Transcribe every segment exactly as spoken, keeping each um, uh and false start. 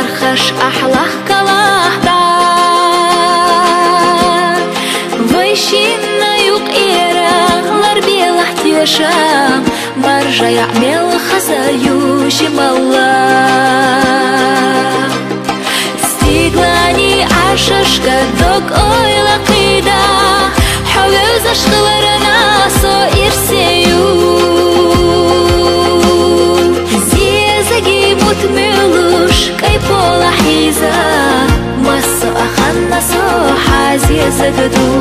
خش أحلى كلاحدا ويشينا يقيرا لربي لاحتيشا مرجع يعمل خسايو شمالا ستيغلاني عشاشكا دوك اويلا قيدا حويو زاشتغلرنا سو إرسيو زيزاقي متملوش كاي بولا حيزا مسو أخنا سو حازي زغدو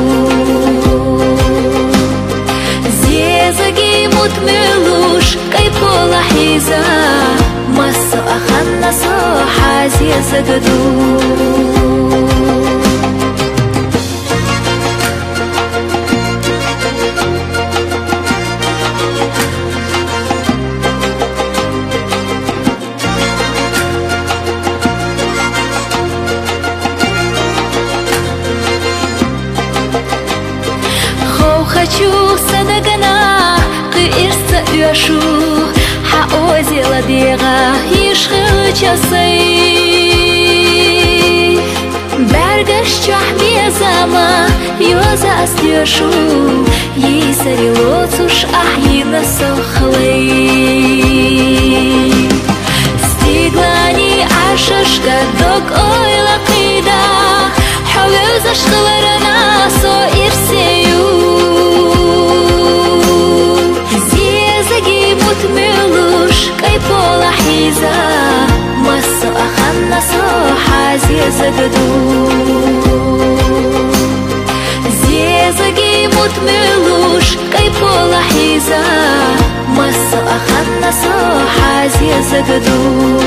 زيزاقي متملوش كاي بولا حيزا مسو أخنا سو حازي زغدو хочу садагана кырса уяшу хаози ладига ишхы часы бергаш чахмезама юза астюшу есари лоцуш ахина сохлы стиглани ашашка док ойла кида حوز اشتغلنا سو إرسيو زيزاقي متملوش كاي بولا حيزا مسو أخنا سو حازي زغدو زيزاقي متملوش كاي بولا حيزا مسو أخنا سو حازي زغدو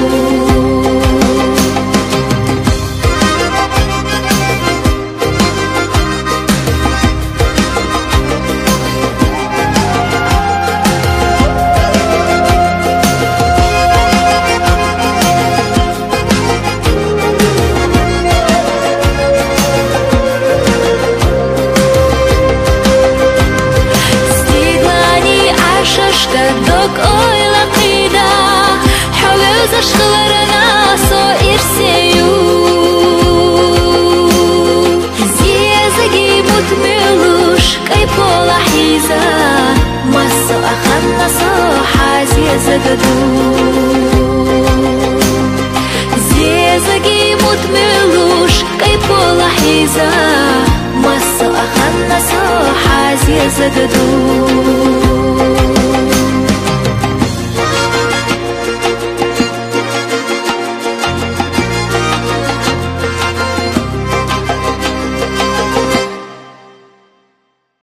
دوك اويلا قيدا حوز اشتغلنا سو إرسيو زيزاقي متملوش كاي بولا حيزا مسو أخنا سو حازي زغدو زيزاقي متملوش كاي بولا حيزا مسو أخنا سو حازي زغدو